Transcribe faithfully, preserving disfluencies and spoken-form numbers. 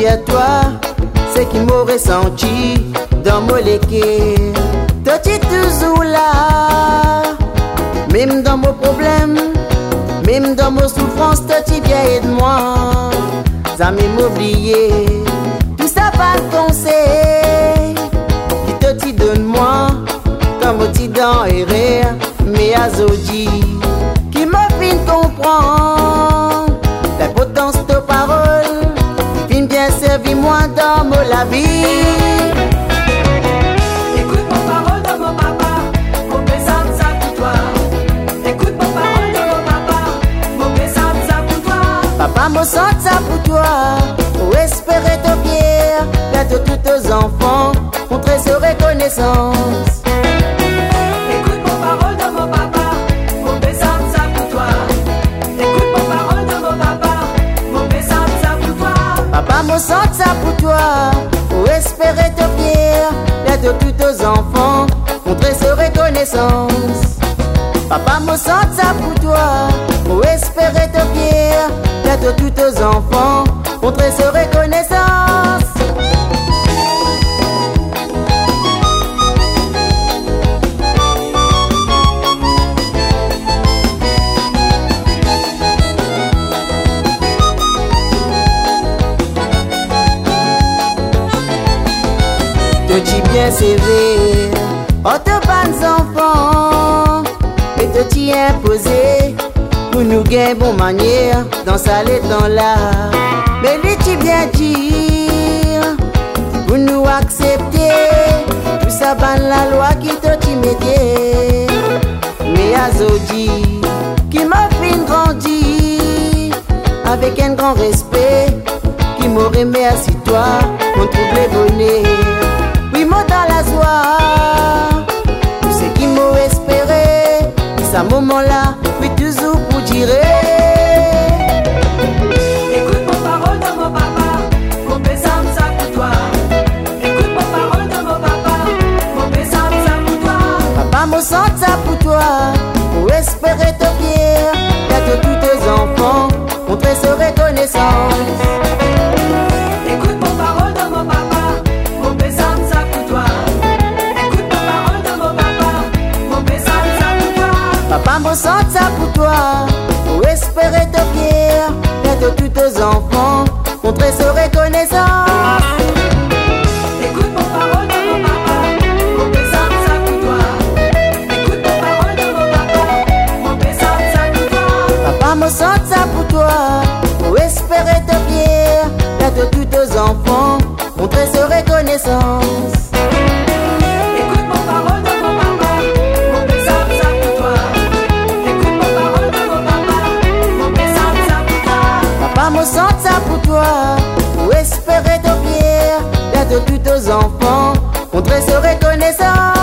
dis à toi ce qui m'aurait senti dans mon léqué. Toi tu es toujours là, même dans mon problème, même dans mon souffrance, toi tu viens aider moi. Ça m'oublié, tout ça pas le conseil. Qui te t'y donne moi, comme tu dans et rire, mais à Zodi, qui m'a fait comprendre l'importance de paroles, qui vient bien servir moi dans mon la vie. Écoute mon parole de mon papa, mon pesant ça pour toi. Écoute mon parole de mon papa, mon pesant ça pour toi. Papa me sent ça pour toi, pour espérer te pierre, gâte tous tes enfants, montrer sa reconnaissance. Écoute mon parole de mon papa, mon pesant ça pour toi. Écoute mon parole de mon papa, mon pesant ça pour toi. Papa me sent ça pour toi, pour espérer te pierre, gâte tous tes enfants, montrer sa reconnaissance. Papa me sent ça pour toi, pour espérer te pierre, gâte tous tes enfants, montrer sa reconnaissance. Te dis bien sévère, oh te bonnes enfants, et te t'y imposer, pour nous gagner bon manière, dans sa lettre dans là. Mais lui t'y bien dire, pour nous accepter, tout ça ban la loi qui te t'y mettait. Mais à Zodi, qui m'a fait grandir, avec un grand respect, qui m'aurait mis assis toi, mon trouble bonnet. Oui, moi dans la joie, tu sais qui m'a espéré, et ce moment-là, oui, toujours pour dire. Écoute mon parole de mon papa, mon pesant ça pour toi. Écoute mon parole de mon papa, mon pesant ça pour toi. Papa me sent ça pour toi, pour espérer te pierre, gâte tous tes enfants, montrer sa reconnaissance. Écoute mon parole de mon papa, mon pesant ça pour toi. Écoute mon parole de mon papa, mon pesant ça pour toi. Papa me sent ça pour toi, pour espérer te pierre, gâte tous tes enfants, montrer sa reconnaissance. Écoute mon parole de mon papa, mon pesant ça pour toi. Écoute mon parole de mon papa, mon pesant ça pour toi. Papa me sent ça pour toi, pour espérer te pierre, gâte tous tes enfants, montrer sa reconnaissance. Écoute mon parole de mon papa, mon pesant ça pour toi. Écoute mon parole de mon papa, mon pesant ça pour toi. Papa me sent ça pour toi, pour espérer te pierre, gâte tous tes enfants, montrer sa reconnaissance.